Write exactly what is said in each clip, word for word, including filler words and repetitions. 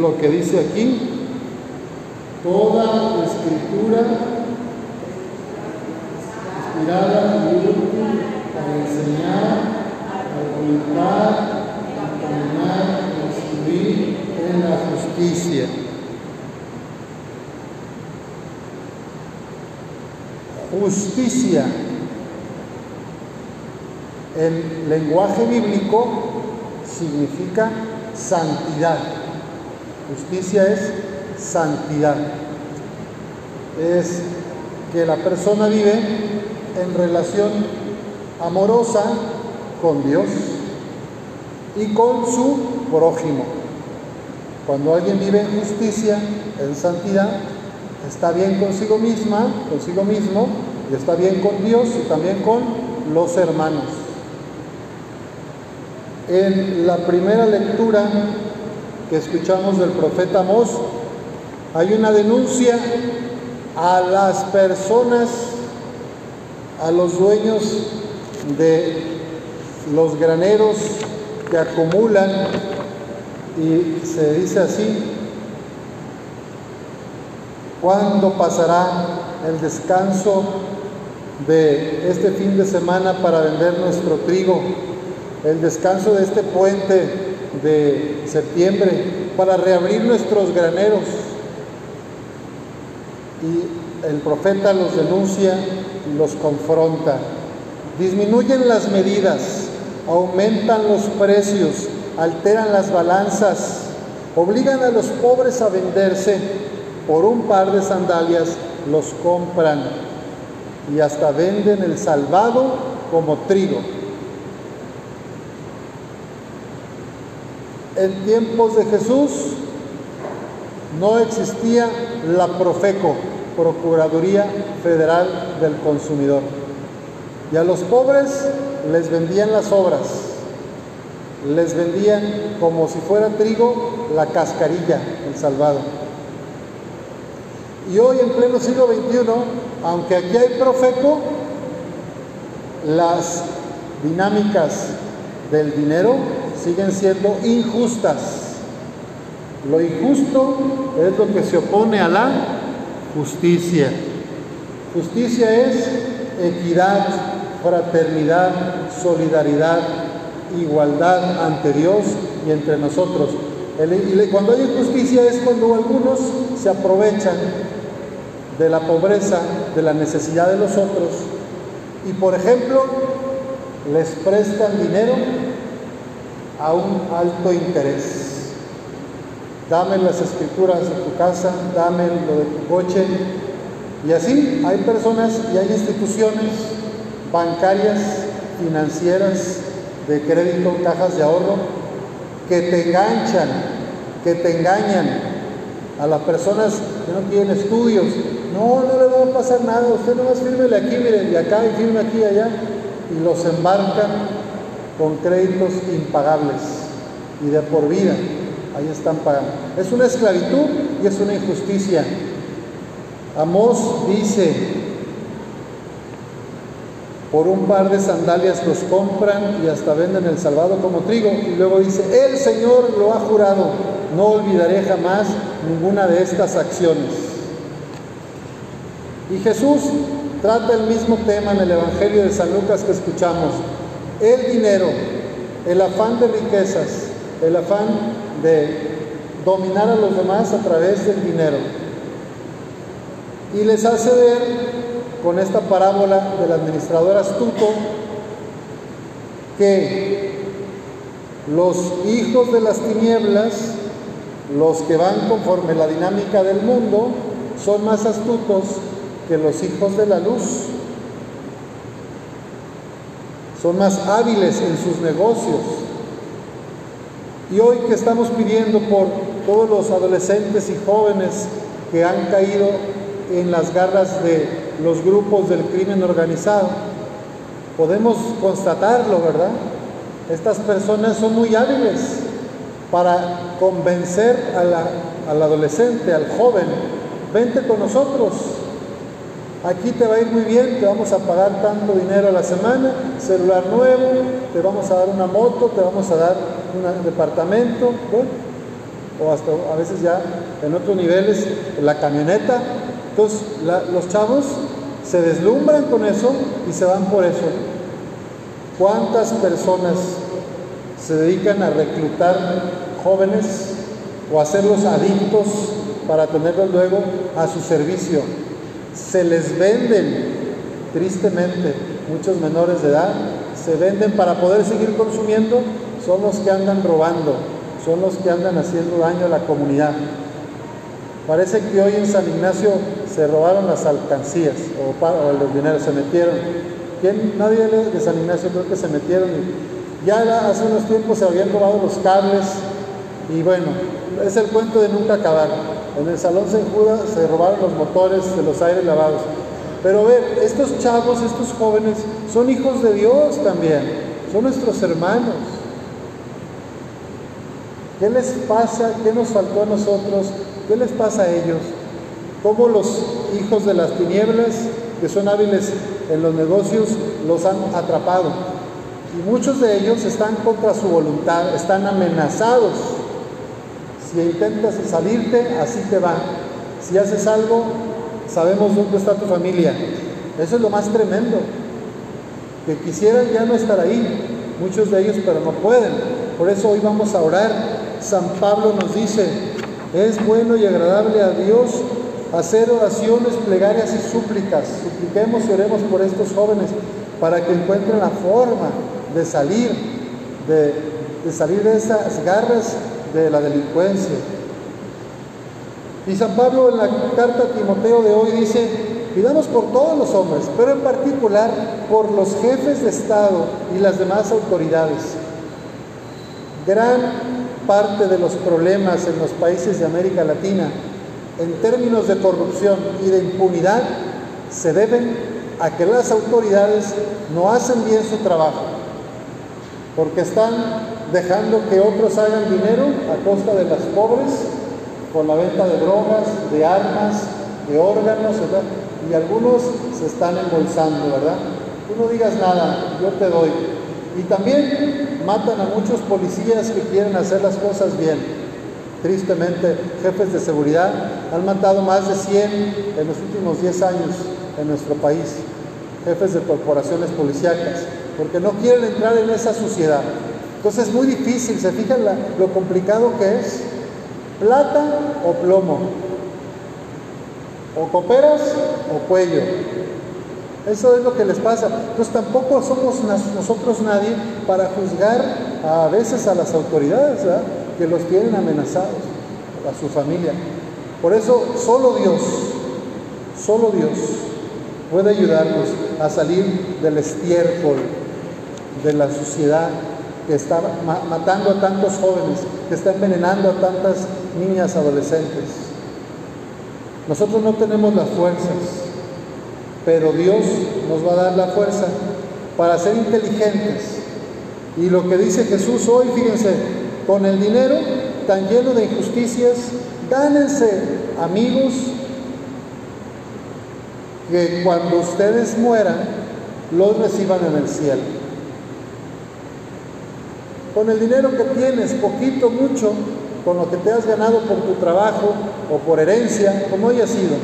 lo que dice aquí: toda escritura inspirada y útil para enseñar, argumentar, encominar, instruir en la justicia. Justicia, en lenguaje bíblico, significa santidad. Justicia es santidad. Es que la persona vive en relación amorosa con Dios y con su prójimo. Cuando alguien vive en justicia, en santidad, está bien consigo misma, consigo mismo, y está bien con Dios y también con los hermanos. En la primera lectura que escuchamos del profeta Amós, hay una denuncia a las personas, a los dueños de los graneros que acumulan, y se dice así: ¿cuándo pasará el descanso de este fin de semana para vender nuestro trigo? El descanso de este puente de septiembre para reabrir nuestros graneros. Y el profeta los denuncia y los confronta. Disminuyen las medidas, aumentan los precios, alteran las balanzas, obligan a los pobres a venderse. Por un par de sandalias los compran y hasta venden el salvado como trigo. En tiempos de Jesús no existía la Profeco, Procuraduría Federal del Consumidor, y a los pobres les vendían las obras, les vendían como si fuera trigo la cascarilla, el salvado. Y hoy, en pleno siglo veintiuno, aunque aquí hay Profeco, las dinámicas del dinero siguen siendo injustas. Lo injusto es lo que se opone a la justicia. Justicia es equidad, fraternidad, solidaridad, igualdad ante Dios y entre nosotros. El, y cuando hay injusticia es cuando algunos se aprovechan de la pobreza, de la necesidad de los otros, y por ejemplo les prestan dinero a un alto interés. Dame las escrituras de tu casa, dame lo de tu coche. Y así hay personas y hay instituciones bancarias, financieras, de crédito, cajas de ahorro, que te enganchan, que te engañan a las personas que no tienen estudios. No, no le va a pasar nada, usted nomás fírmele aquí, mire, y acá, y firme aquí y allá, y los embarcan con créditos impagables y de por vida. Ahí están pagando. Es una esclavitud y es una injusticia. Amós dice: por un par de sandalias los compran y hasta venden el salvado como trigo. Y luego dice: el Señor lo ha jurado, no olvidaré jamás ninguna de estas acciones. Y Jesús trata el mismo tema en el Evangelio de San Lucas que escuchamos: el dinero, el afán de riquezas, el afán de dominar a los demás a través del dinero. Y les hace ver con esta parábola del administrador astuto que los hijos de las tinieblas, los que van conforme la dinámica del mundo, son más astutos que los hijos de la luz. Son más hábiles en sus negocios. Y hoy que estamos pidiendo por todos los adolescentes y jóvenes que han caído en las garras de los grupos del crimen organizado, podemos constatarlo, ¿verdad? Estas personas son muy hábiles para convencer a la, al adolescente, al joven: vente con nosotros, aquí te va a ir muy bien, te vamos a pagar tanto dinero a la semana, celular nuevo, te vamos a dar una moto, te vamos a dar un departamento. Bueno, o hasta a veces ya en otros niveles, la camioneta. Entonces la, los chavos se deslumbran con eso y se van por eso. ¿Cuántas personas se dedican a reclutar jóvenes o a hacerlos adictos para tenerlos luego a su servicio? Se les venden, tristemente, muchos menores de edad, se venden para poder seguir consumiendo. Son los que andan robando, son los que andan haciendo daño a la comunidad. Parece que hoy en San Ignacio se robaron las alcancías o, o los dineros, se metieron. ¿Quién? Nadie de San Ignacio creo que se metieron. Y ya era, hace unos tiempos se habían robado los cables y bueno, es el cuento de nunca acabar. En el Salón San Judas se robaron los motores de los aires lavados. Pero a ver, estos chavos, estos jóvenes, son hijos de Dios también, son nuestros hermanos. ¿Qué les pasa? ¿Qué nos faltó a nosotros? ¿Qué les pasa a ellos? ¿Cómo los hijos de las tinieblas, que son hábiles en los negocios, los han atrapado? Y muchos de ellos están contra su voluntad, están amenazados. Si intentas salirte, así te va. Si haces algo, sabemos dónde está tu familia. Eso es lo más tremendo. Que quisieran ya no estar ahí, muchos de ellos, pero no pueden. Por eso hoy vamos a orar. San Pablo nos dice, es bueno y agradable a Dios hacer oraciones, plegarias y súplicas. Supliquemos y oremos por estos jóvenes para que encuentren la forma de salir, de, de salir de esas garras de la delincuencia. Y San Pablo en la carta a Timoteo de hoy dice, pidamos por todos los hombres, pero en particular por los jefes de Estado y las demás autoridades. Gran parte de los problemas en los países de América Latina, en términos de corrupción y de impunidad, se deben a que las autoridades no hacen bien su trabajo, porque están dejando que otros hagan dinero a costa de las pobres, con la venta de drogas, de armas, de órganos, ¿verdad? Y algunos se están embolsando, ¿verdad? Tú no digas nada, yo te doy. Y también matan a muchos policías que quieren hacer las cosas bien. Tristemente, jefes de seguridad han matado más de cien en los últimos diez años en nuestro país. Jefes de corporaciones policíacas, porque no quieren entrar en esa suciedad. Entonces es muy difícil, se fijan la, lo complicado que es. Plata o plomo, o cooperas o cuello. Eso es lo que les pasa. Entonces tampoco somos nosotros nadie para juzgar a veces a las autoridades, ¿verdad?, que los tienen amenazados, a su familia. Por eso solo Dios, solo Dios puede ayudarnos a salir del estiércol, de la suciedad que está matando a tantos jóvenes, que está envenenando a tantas niñas adolescentes. Nosotros no tenemos las fuerzas, pero Dios nos va a dar la fuerza para ser inteligentes. Y lo que dice Jesús hoy, fíjense, con el dinero tan lleno de injusticias, gánense amigos que cuando ustedes mueran, los reciban en el cielo. Con el dinero que tienes, poquito, mucho, con lo que te has ganado por tu trabajo o por herencia, como haya sido,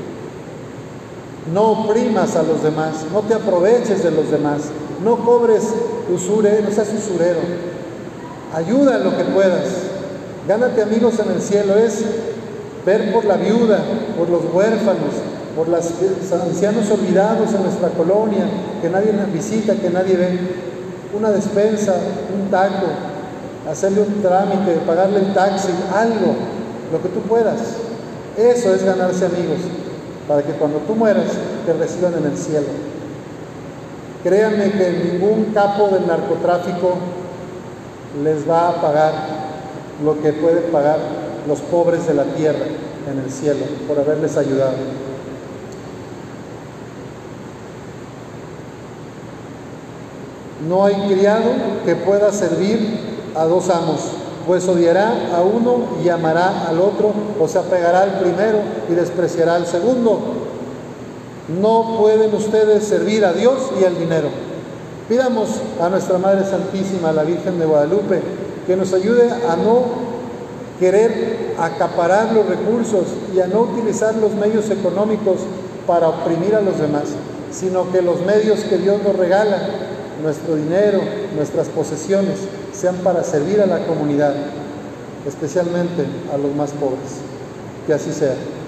no oprimas a los demás, no te aproveches de los demás, no cobres usure, no seas usurero, ayuda en lo que puedas, gánate amigos en el cielo. Es ver por la viuda, por los huérfanos, por los ancianos olvidados en nuestra colonia, que nadie visita, que nadie ve, una despensa, un taco, hacerle un trámite, pagarle el taxi, algo, lo que tú puedas. Eso es ganarse amigos, para que cuando tú mueras te reciban en el cielo. Créanme que ningún capo del narcotráfico les va a pagar lo que pueden pagar los pobres de la tierra en el cielo por haberles ayudado. No hay criado que pueda servir a dos amos, pues odiará a uno y amará al otro, o se apegará al primero y despreciará al segundo. No pueden ustedes servir a Dios y al dinero. Pidamos a nuestra Madre Santísima, a la Virgen de Guadalupe, que nos ayude a no querer acaparar los recursos y a no utilizar los medios económicos para oprimir a los demás, sino que los medios que Dios nos regala, nuestro dinero, nuestras posesiones, sean para servir a la comunidad, especialmente a los más pobres. Que así sea.